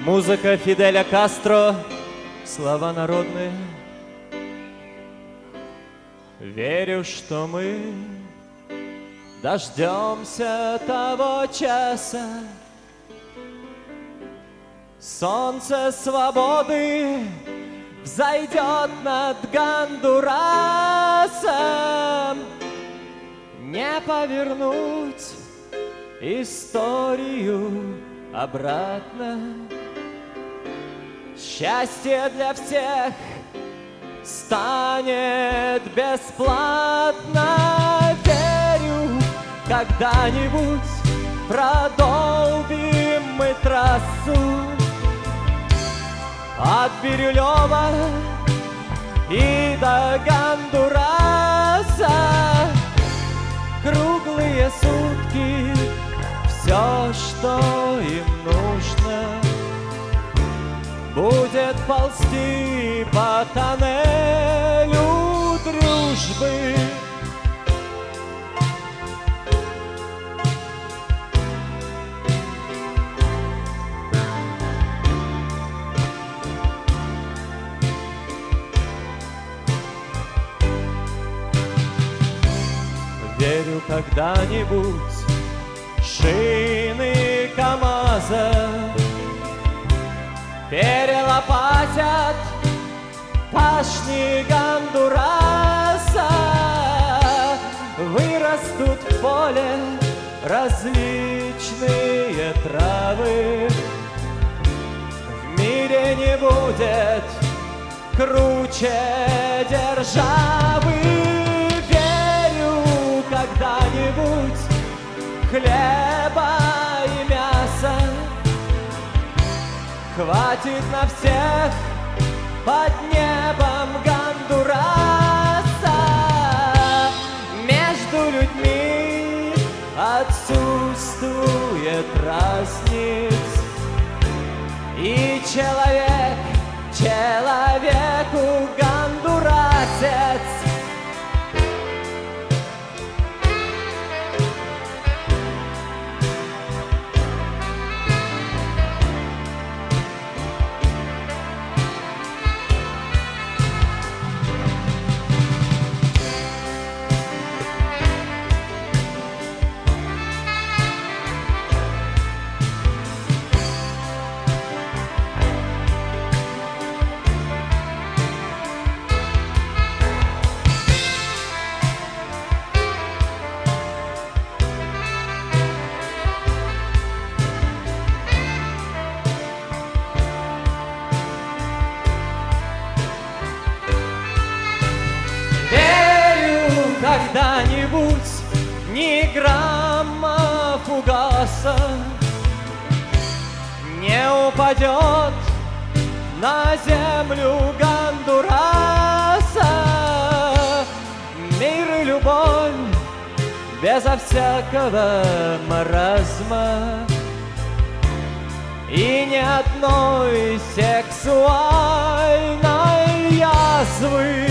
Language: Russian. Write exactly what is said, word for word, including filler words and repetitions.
Музыка Фиделя Кастро, слова народные. Верю, что мы дождемся того часа. Солнце свободы взойдет над Гондурасом. Не повернуть историю обратно. Счастье для всех станет бесплатно. Верю, когда-нибудь продолбим мы трассу от Бирюлева и до Гондураса. Круглые сутки все, что им нужно, будет ползти по тоннелю дружбы. Верю, когда-нибудь шины КамАЗа перелопатят пашни Гондураса. Вырастут в поле различные травы. В мире не будет круче державы. Верю, когда-нибудь хлеба и мяса хватит на всех под небом Гондураса. Между людьми отсутствует разниц, и человек человеку гондурасец. Когда-нибудь ни грамма фугаса не упадет на землю Гондураса. Мир и любовь безо всякого маразма, и ни одной сексуальной язвы.